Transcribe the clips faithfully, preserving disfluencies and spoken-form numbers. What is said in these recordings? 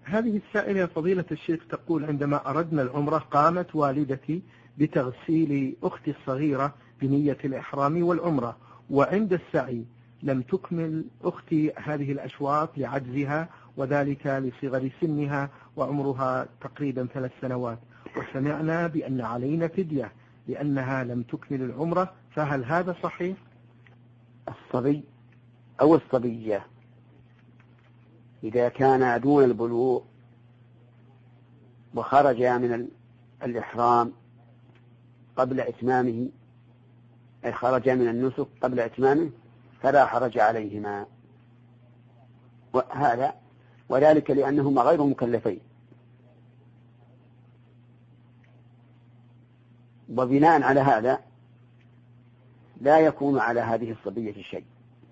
هذه السائلة فضيلة الشيخ تقول: عندما أردنا العمرة قامت والدتي بتغسيل أختي الصغيرة بنية الإحرام والعمرة، وعند السعي لم تكمل أختي هذه الأشواط لعجزها، وذلك لصغر سنها وعمرها تقريبا ثلاث سنوات، وسمعنا بأن علينا فدية لأنها لم تكمل العمرة، فهل هذا صحيح؟ الصبي أو الصبية إذا كان دون البلوغ وخرج من الإحرام قبل إتمامه، أي خرج من النسك قبل إتمامه، فلا حرج عليهما، وهذا وذلك لأنهما غير مكلفين. وبناء على هذا لا يكون على هذه الصبية شيء.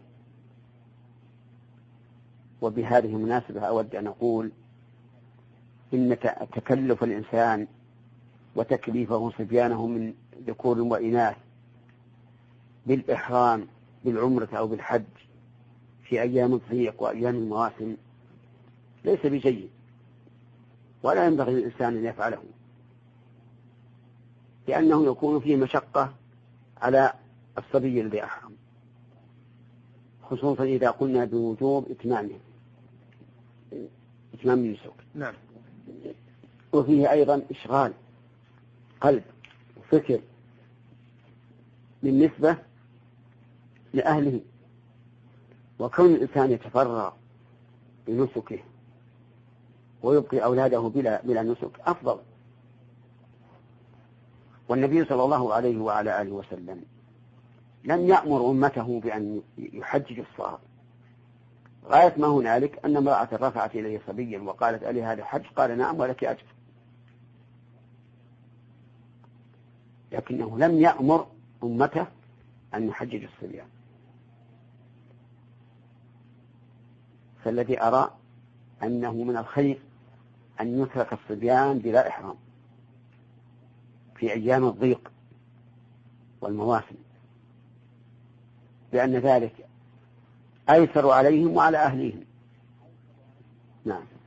وبهذه المناسبة أود أن أقول إن تكلف الإنسان وتكليفه صبيانه من ذكور وإناث بالإحرام بالعمرة أو بالحج في أيام الضيق وأيام المواسم ليس بجيد، ولا ينبغي للإنسان أن يفعله، لأنه يكون فيه مشقة على الصبي الذي أحرم، خصوصا إذا قلنا بوجوب إتمامه إتمام النسك. نعم. وفيه أيضا إشغال قلب وفكر بالنسبة لأهله، وكون الإنسان يتفرغ بنسكه ويبقي أولاده بلا, بلا نسك أفضل. والنبي صلى الله عليه وعلى آله وسلم لم يأمر أمته بأن يحجج الصغار، غاية ما هنالك أن امرأة رفعت إليه صبيا وقالت: ألي هذا حج؟ قال: نعم ولك أجر. لكنه لم يأمر أمته أن يحجج الصبيان. فالذي أرى أنه من الخير أن يترك الصبيان بلا إحرام في أيام الضيق والمواسم، لأن ذلك أيسر عليهم وعلى أهليهم. نعم.